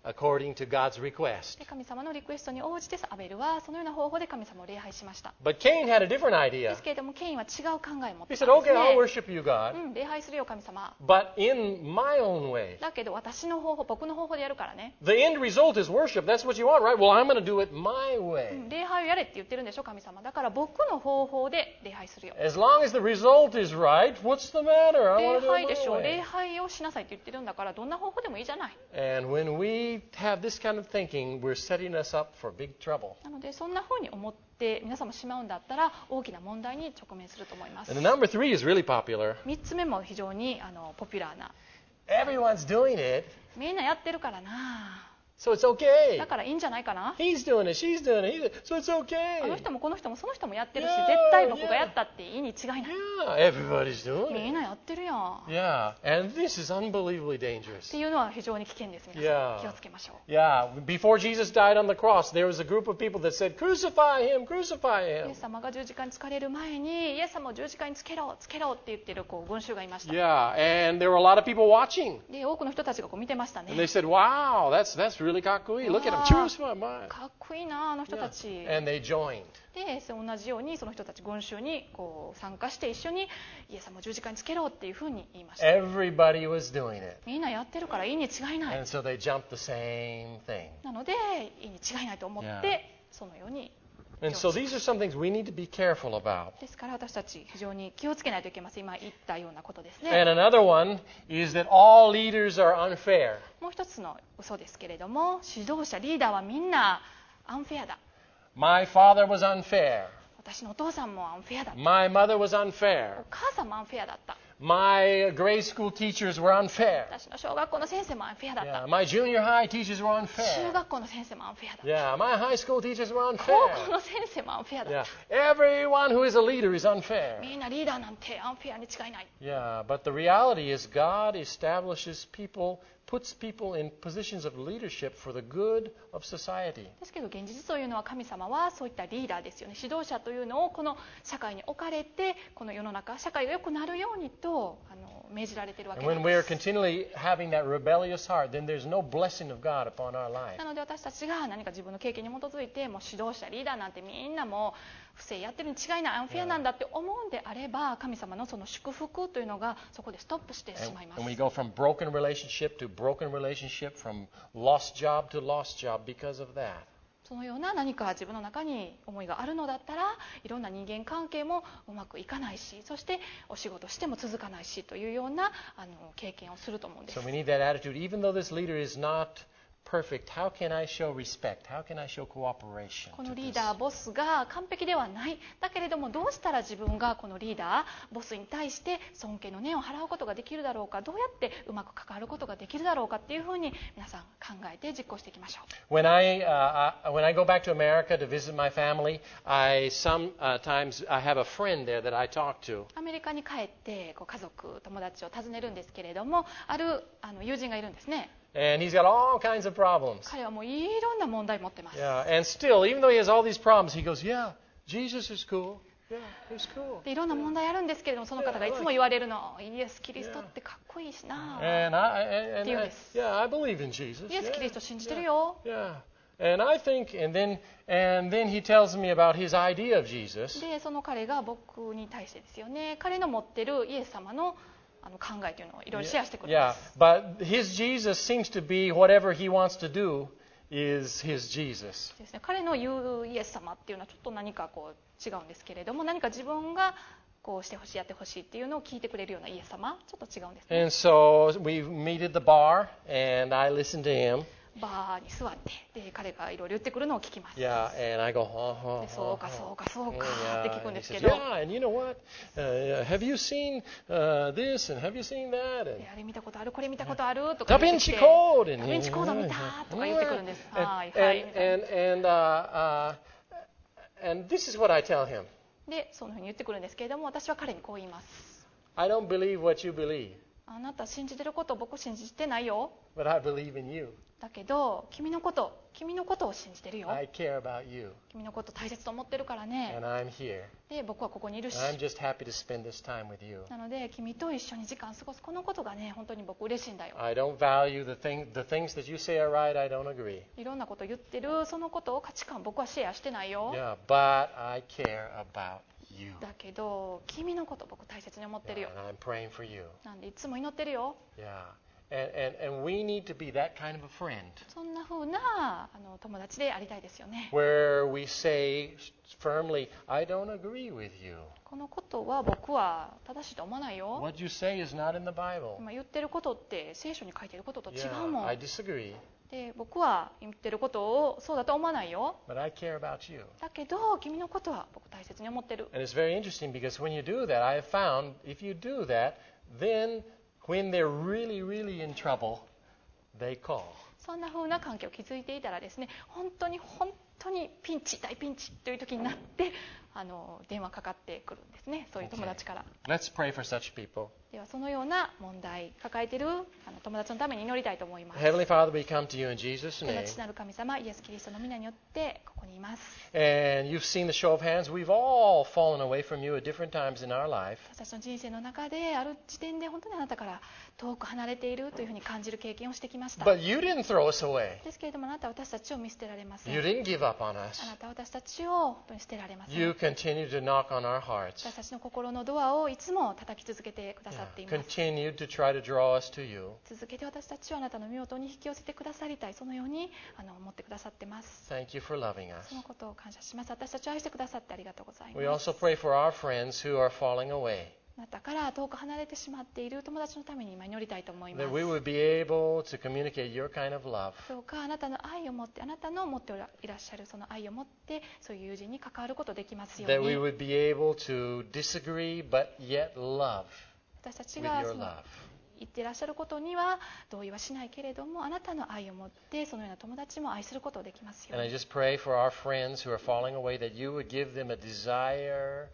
according to God's request. で神様のリクエストに応じてアベルはそのような方法で神様を礼拝しました。 But Cain had a different で idea. すけれどもケインは違う考えを持って He た said, んです okay, I'll ね。 worship you, God, 礼拝するよ神様。 but in my own way. だけど私の方法、僕の方法でやるからね。 The end result is worship. That's what you want, right? Well, I'm going to do it my way. 礼拝をやれって言ってるんでしょ神様。だから僕の方法で礼拝するよ。 As long as the result is right, what's the matter? I 礼 want to do 拝で it し my ょ、礼 way. 拝をしなさいって言ってるんだからどんな方法でもいいじゃない。 And when we have this kind of thinking, we're setting us up for big trouble. なのでそんな風に思って皆さんもしまうんだったら大きな問題に直面すると思います。 And the number 3 is really popular. 3つ目も非常にポピュラーな。 Everyone's doing it, みんなやってるからな。 so it's okay. だからいいんじゃないかな。 He's doing it, she's doing it, so it's あの okay. 人もこの人もその人もやってるし Yeah, 絶対僕がやったっていいに違いない。 Yeah, everybody's doing みん it. なやってるやん。 Yeah, and this is unbelievably っ dangerous. ていうのは非常に危険です。皆さん Yeah. 気をつけましょう。 Yeah, before Jesus died on the cross, there was a group of people that said, crucify him, crucify イ him. エス様が十字架につかれる前にイエス様を十字架につけろつけろって言ってる群衆がいました。 Yeah, and there were a lot of people watching. で多くの人たちが見てました And they ね。 said, wow, that's really kakkui. Look at him, crucify mine. かっこいいなあの人たち。 And they joined. で同じようにその人たち群衆に参加して一緒にイエス様を十字架につけろっていうふうに言いました。 Everybody was doing it. みんなやってるからいいに違いない。 And so they jumped the same thing. なのでいいに違いないと思っ Yeah. てそのように。 And so these are some things we need to be careful about. ですから私たち非常に気をつけないといけません。今言ったようなことですね。 And another one is that all leaders are unfair. もう一つの嘘ですけれども、指導者リーダーはみんなアンフェアだ。 My father was unfair. 私のお父さんもアンフェアだった。 My mother was お unfair. 母さんもアンフェアだった。 My grade school teachers were unfair. 私の小学校の先生もアンフェアだった。 Yeah, my junior high teachers were 中 unfair. 学校の先生もアンフェアだった。 Yeah, my high school teachers were 高校 unfair. の先生もアンフェアだっ Yeah, た。 everyone who is a leader is unfair. みんなリーダーなんてアンフェアに違いない。 Yeah, but the reality is God establishes people, puts people in positions of leadership for the good of society. ですけど現実というのは神様はそういったリーダーですよね。指導者というのをこの社会に置かれてこの世の中社会が良くなるようにと命じられているわけ And な when ん we are です。 continually having that rebellious heart, then there's no blessing of God upon our life. なので私たちが何か自分の経験に基づいてもう指導者リーダーなんてみんなもう不正やってるに違いないアンフェアなんだって思うんであれば神様のその祝福というのがそこでストップしてしまいます。 And we go from broken relationship to broken relationship, from lost job to lost job because of that. そのような何か自分の中に思いがあるのだったらいろんな人間関係もうまくいかないしそしてお仕事しても続かないしというような経験をすると思うんです。 So we need that attitude. Even though this leader is not perfect, how can I show respect? How can I show cooperation? こ to のリー this? ダーボスが完璧ではないだけれどもどうしたら自分がこのリーダーボスに対して尊敬の念を払うことができるだろうかどうやってうまく関わることができるだろうかっていうふうに皆さん考えて実行していきましょう。 When I go back to America to visit my family, sometimes I have a friend there that I talk to. アメリカに帰って家族友達を訪ねるんですけれどもある友人がいるんですね。 And he's got all kinds of problems. 彼はもういろんな問題持ってます。 Yeah, and still, even though he has all these problems, he goes, yeah, Jesus is cool. Yeah, he's cool. でいろんな問題あるんですけれどもその方がいつも言われるのイエス・キリストってかっこいいしな And Yeah. I believe in Jesus. イエス・ Yeah, キリスト信じてるよ yeah. And I think, and then he tells me about his idea of Jesus. でその彼が僕に対してですよね彼の持ってるイエス様の考えというのをいろいろシェアしてくれま Yeah, す。 but his Jesus seems to be whatever he wants to do is his Jesus. ですね、彼の言うイエス様っていうのはちょっと何か違うんですけれども何か自分がこうしてほしいやってほしいっていうのを聞いてくれるようなイエス様ちょっと違うんですね。 And so we meet at the bar, and I listen to him. バーに座ってで彼がいろいろ言ってくるのを聞きます。 Yeah, and I go, oh, でそうかそうかそうか Yeah, って聞くん and で he すけ says, ど yeah, and you know what? Have you seen this and have you seen that? であれ見たことあるこれ見たことあるとダヴィンか言ってきてチコードダヴィンチコード見たとか言ってくるんです。はい And, はいみたいな and this is what I tell him. でそのふうに言ってくるんですけれども私は彼にこう言います。 I don't believe what you believe. あなた信じてることを僕信じてないよ。 But I believe in you. だけど君のことを信じてるよ。 I care about you. 君のこと大切と思ってるからね。 And I'm here. で僕はここにいるし、 And I'm just happy to spend this time with you. なので君と一緒に時間過ごすこのことがね本当に僕嬉しいんだよ。 I don't value the things that you say are right. I don't agree. いろんなこと言ってるそのことを価値観僕はシェアしてないよ。 Yeah, but I care about you. だけど君のこと僕大切に思ってるよ。 And I'm praying for you. なんでいつも祈ってるよ。 Yeah. And we need to be that kind of a friend そんな風な友達でありたいですよね。 where we say firmly, I don't agree with you. このことは僕は正しいと思わないよ。 What you say is not in the Bible. 今言ってることって聖書に書いてることと違う Yeah, もん。 I disagree, で僕は言ってることをそうだと思わないよ。 but I care about you. だけど君のことは僕大切に思ってる。 And it's very interesting because when you do that, I have found if you do that, then when they're really, really in trouble, they call. そんな風な関係を築いていたらですね、本当にピンチ大ピンチという時になって電話かかってくるんですね。そういう友達から。 Let's pray for such people. ではそのような問題抱えている友達のために祈りたいと思います。 Heavenly Father, we come to you in Jesus' 天の name. 父なる神様イエス・キリストの皆によってここにいます。 And you've seen the show of hands. We've all fallen away from you at different times in our life. 私たちの人生の中である時点で本当にあなたから遠く離れているというふうに感じる経験をしてきました。 But you didn't throw us away. ですけれどもあなたは私たちを見捨てられません。 You didn't give up on あ us. なたは私たちを本当に捨てられません。 You continue to knock on our hearts. 私たちの心のドアをいつも叩き続けてくださっています。 Continue to try to draw us to you. 続けて私たちをあなたの身元に引き寄せてくださりたい、そのように思ってくださってます。 Thank you for loving us. そのことを感謝します。私たちを愛してくださってありがとうござい We ます。 also pray for our friends who are falling away, あなたから遠く離れてしまっている友達のために今祈りたいと思いま that す。 we would be able to communicate your kind of love. どうかあなたの愛を持って、あなたの持っていらっしゃるその愛を持ってそういう友人に関わることできますよう That we に。 would be able to disagree but yet love 私たち with が your その love. 言っていらっしゃることには同意はしないけれども、あなたの愛を持ってそのような友達も愛することができますよ And う I に。 just pray for our friends who are falling away that you would give them a desire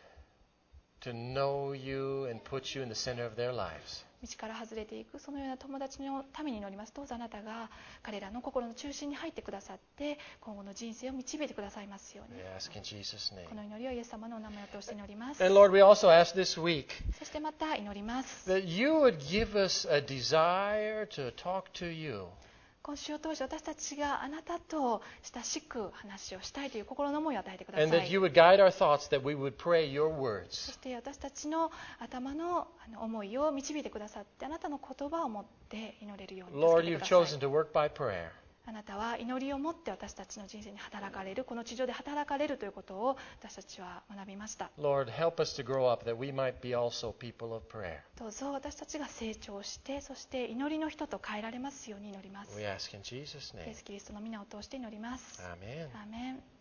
to know you and put you in the center of their lives. 道から外れていくそのような友達のために祈ります。どうぞあなたが彼らの心の中心に入ってくださって今後の人生を導いてくださいますように。 We ask in Jesus' こ name. の祈りをイエス様のお名前を通して祈ります。 And Lord, we also ask this week そしてまた祈ります。 that you would give us a desire to talk to you. 今週を通して私たちがあなたと親しく話をしたいという心の思いを与えてくだ And さ that い。 you would guide our thoughts, that we would pray your そ words. して私たちの頭の思いを導いてくださってあなたの言葉を持って祈れるように Lord, 助けて you've ください。 chosen to work by prayer. あなたは祈りを持って私たちの人生に働かれる、この地上で働かれるということを私たちは学びました。 Lord, help us to grow up that we might be also people of prayer. どうぞ私たちが成長して、そして祈りの人と変えられますように祈ります。 We ask in Jesus' イエ name. ス・キリストの皆を通して祈ります。 Amen. アーメン。